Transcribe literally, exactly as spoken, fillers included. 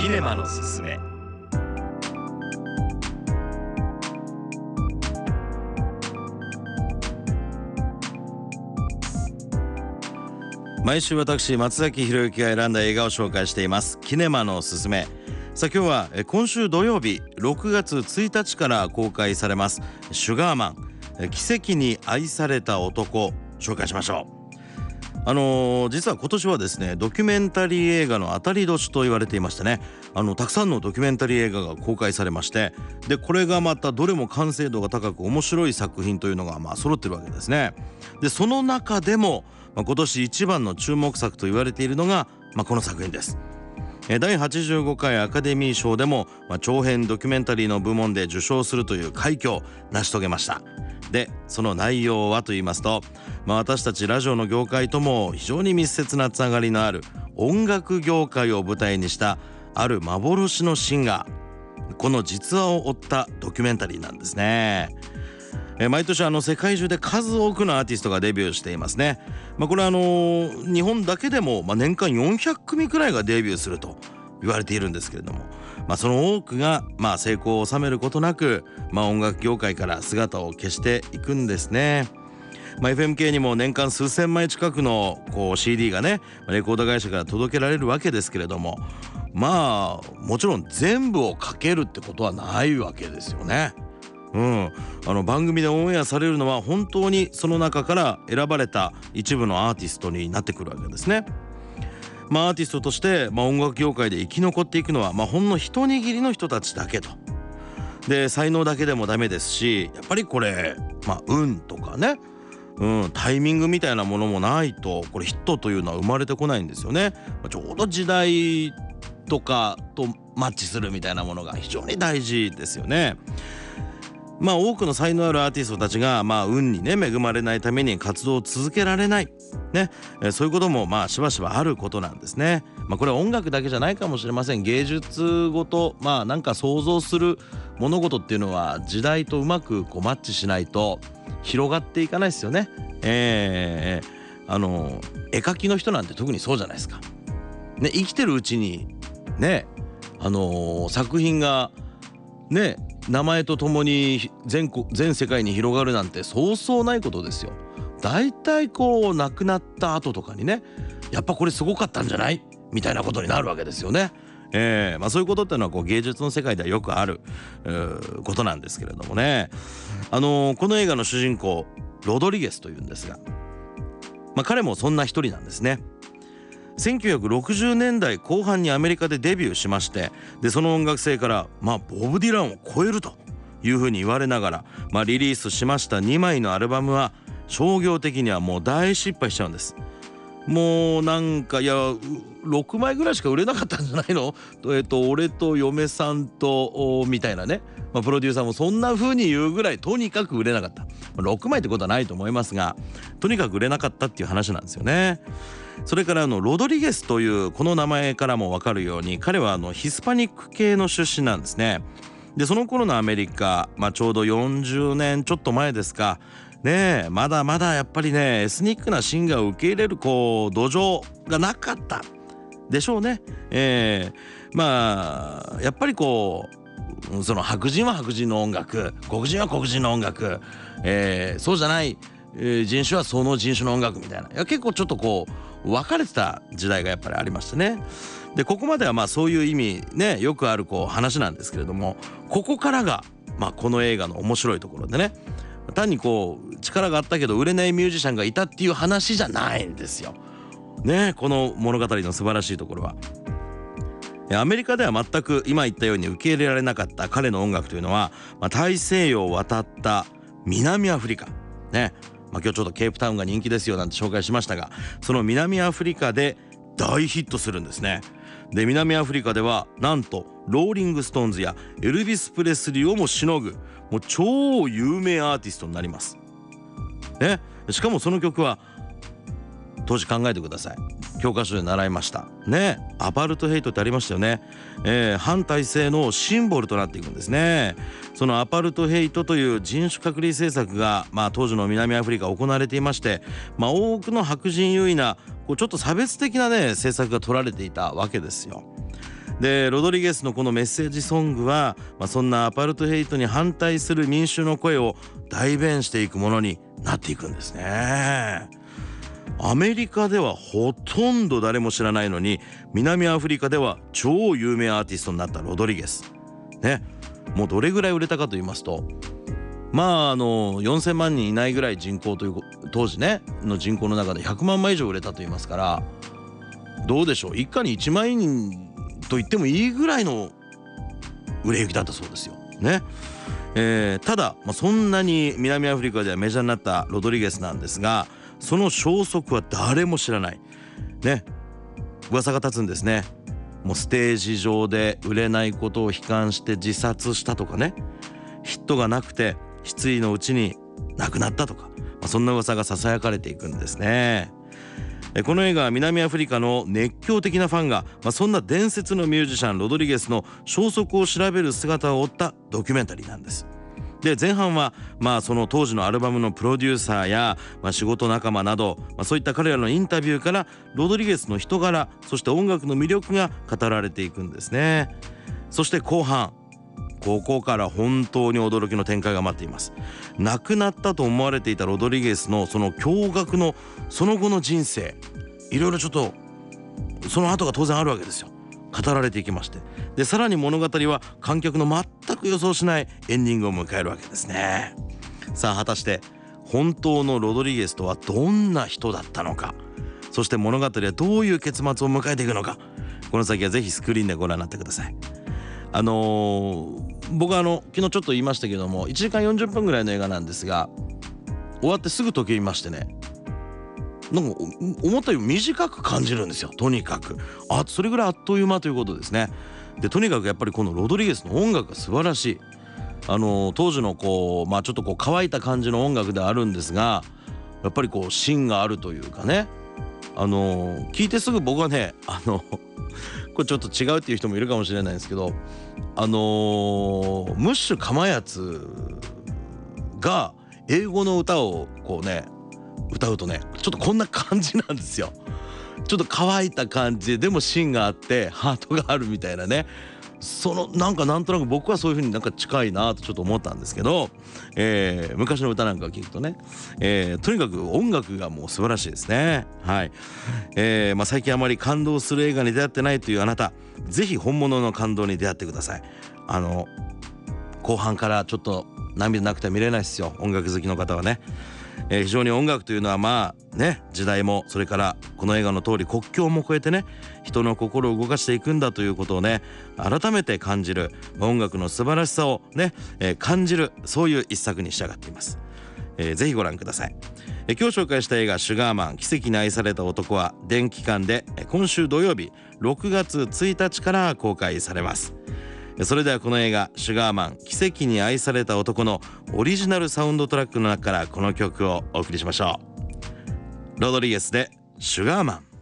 キネマのすすめ。毎週私松崎ひろゆきが選んだ映画を紹介していますキネマのすすめ。さあ今日は今週土曜日ろくがつついたちから公開されますシュガーマン奇跡に愛された男紹介しましょう。あのー、実は今年はですねドキュメンタリー映画の当たり年と言われていましてね、あのたくさんのドキュメンタリー映画が公開されまして、でこれがまたどれも完成度が高く面白い作品というのがまあ揃ってるわけですね。でその中でも、まあ、今年一番の注目作と言われているのが、まあ、この作品です。だいはちじゅうごかいアカデミー賞でも、まあ、長編ドキュメンタリーの部門で受賞するという快挙を成し遂げました。でその内容はと言いますと、まあ、私たちラジオの業界とも非常に密接なつながりのある音楽業界を舞台にしたある幻のシンガー、この実話を追ったドキュメンタリーなんですね。え毎年あの世界中で数多くのアーティストがデビューしていますね。まあ、これはあのー、日本だけでも、まあ、年間よんひゃくくみくらいがデビューすると言われているんですけれども、まあ、その多くがまあ成功を収めることなく、まあ、音楽業界から姿を消していくんですね。まあ、エフエム 系にも年間数千枚近くのこう シーディー がねレコード会社から届けられるわけですけれども、まあもちろん全部をかけるってことはないわけですよね。うん、あの番組でオンエアされるのは本当にその中から選ばれた一部のアーティストになってくるわけですね。まあ、アーティストとして、まあ、音楽業界で生き残っていくのは、まあ、ほんの一握りの人たちだけと。で才能だけでもダメですし、やっぱりこれ、まあ、運とかね、うん、タイミングみたいなものもないとこれヒットというのは生まれてこないんですよね。ちょうど時代とかとマッチするみたいなものが非常に大事ですよね。まあ多くの才能あるアーティストたちがまあ運にね恵まれないために活動を続けられないね、えそういうこともまあしばしばあることなんですね。まあこれは音楽だけじゃないかもしれません。芸術ごとまあなんか想像する物事っていうのは時代とうまくこうマッチしないと広がっていかないですよね。えー、あの絵描きの人なんて特にそうじゃないですか。ね、生きてるうちにね、あのー、作品がね名前とともに 全, 全世界に広がるなんてそうそうないことですよ。だいたいこう亡くなった後とかにね、やっぱこれすごかったんじゃないみたいなことになるわけですよね。えーまあ、そういうことっていうのはこう芸術の世界ではよくあることなんですけれどもね、あのー、この映画の主人公ロドリゲスというんですが、まあ、彼もそんな一人なんですね。せんきゅうひゃくろくじゅうねんだいこう半にアメリカでデビューしまして、でその音楽性から、まあ、ボブ・ディランを超えるというふうに言われながら、まあ、リリースしましたにまいのアルバムは商業的にはもう大失敗しちゃうんです。もうなんかいやろくまいぐらいしか売れなかったんじゃないの、えっと、俺と嫁さんとみたいなね、まあ、プロデューサーもそんな風に言うぐらいとにかく売れなかった。ろくまいってことはないと思いますが、とにかく売れなかったっていう話なんですよね。それからあのロドリゲスというこの名前からも分かるように、彼はあのヒスパニック系の出身なんですね。でその頃のアメリカ、まあ、ちょうどよんじゅうねんちょっと前ですかね、えまだまだやっぱりねエスニックなシンガーを受け入れるこう土壌がなかったでしょうね。えー、まあやっぱりこうその白人は白人の音楽、黒人は黒人の音楽、えー、そうじゃない、えー、人種はその人種の音楽みたいな、いや結構ちょっとこう分かれてた時代がやっぱりありましてね。でここまではまあそういう意味ねよくあるこう話なんですけれども、ここからがまあこの映画の面白いところでね、単にこう力があったけど売れないミュージシャンがいたっていう話じゃないんですよね。この物語の素晴らしいところは、アメリカでは全く今言ったように受け入れられなかった彼の音楽というのは、まあ、大西洋を渡った南アフリカね、まあ、今日ちょっとケープタウンが人気ですよなんて紹介しましたが、その南アフリカで大ヒットするんですね。で南アフリカではなんとローリングストーンズやエルビス・プレスリーをもしのぐもう超有名アーティストになります、ね、しかもその曲は当時考えてください、教科書で習いましたね、アパルトヘイトってありましたよね、えー、反体制のシンボルとなっていくんですね。そのアパルトヘイトという人種隔離政策が、まあ、当時の南アフリカ行われていまして、まあ、多くの白人優位なこうちょっと差別的なね政策が取られていたわけですよ。 でロドリゲスのこのメッセージソングは、まあ、そんなアパルトヘイトに反対する民衆の声を代弁していくものになっていくんですね。アメリカではほとんど誰も知らないのに、南アフリカでは超有名アーティストになったロドリゲスね。もうどれぐらい売れたかと言いますと、まああのよんせんまんにんいないぐらい人口という当時ねの人口の中でひゃくまんまい以上売れたと言いますから、どうでしょう、一家にいちまんにんと言ってもいいぐらいの売れ行きだったそうですよね。えー、ただ、まあ、そんなに南アフリカではメジャーになったロドリゲスなんですが、その消息は誰も知らないね。噂が立つんですね。もうステージ上で売れないことを悲観して自殺したとかね、ヒットがなくて失意のうちに亡くなったとか、まあ、そんな噂がささやかれていくんですね。この映画は南アフリカの熱狂的なファンが、まあ、そんな伝説のミュージシャンロドリゲスの消息を調べる姿を追ったドキュメンタリーなんです。で前半は、まあ、その当時のアルバムのプロデューサーや、まあ、仕事仲間など、まあ、そういった彼らのインタビューからロドリゲスの人柄、そして音楽の魅力が語られていくんですね。そして後半、ここから本当に驚きの展開が待っています。亡くなったと思われていたロドリゲスのその驚愕のその後の人生、いろいろちょっとその後が当然あるわけですよ。語られていきまして、でさらに物語は観客の全く予想しないエンディングを迎えるわけですね。さあ果たして本当のロドリゲスとはどんな人だったのか、そして物語はどういう結末を迎えていくのか、この先はぜひスクリーンでご覧になってください。あのー、僕はあの昨日ちょっと言いましたけども、いちじかんよんじゅっぷんぐらいの映画なんですが、終わってすぐ時計見ましてね、なんか思ったより短く感じるんですよ。とにかくあそれぐらいあっという間ということですね。でとにかくやっぱりこのロドリゲスの音楽が素晴らしい。あの当時のこうまあちょっとこう乾いた感じの音楽であるんですが、やっぱりこう芯があるというかね、あの聞いてすぐ僕はね、あのこれちょっと違うっていう人もいるかもしれないんですけど、あのムッシュかまやつが英語の歌をこうね歌うとね、ちょっとこんな感じなんですよ。ちょっと乾いた感じで、でも芯があってハートがあるみたいなね、そのなんかなんとなく僕はそういう風になんか近いなとちょっと思ったんですけど、えー、昔の歌なんかを聞くとね、えー、とにかく音楽がもう素晴らしいですね。はい、えーまあ、最近あまり感動する映画に出会ってないというあなた、ぜひ本物の感動に出会ってください。あの後半からちょっと涙なくては見れないですよ、音楽好きの方はね。えー、非常に音楽というのはまあね、時代もそれからこの映画の通り国境も越えてね、人の心を動かしていくんだということをね改めて感じる、音楽の素晴らしさをね、えー、感じる、そういう一作に仕上がっています。えー、ぜひご覧ください。えー、今日紹介した映画シュガーマン奇跡に愛された男は電気館で今週土曜日ろくがつついたちから公開されます。それではこの映画シュガーマン奇跡に愛された男のオリジナルサウンドトラックの中からこの曲をお送りしましょう。ロドリゲスでシュガーマン。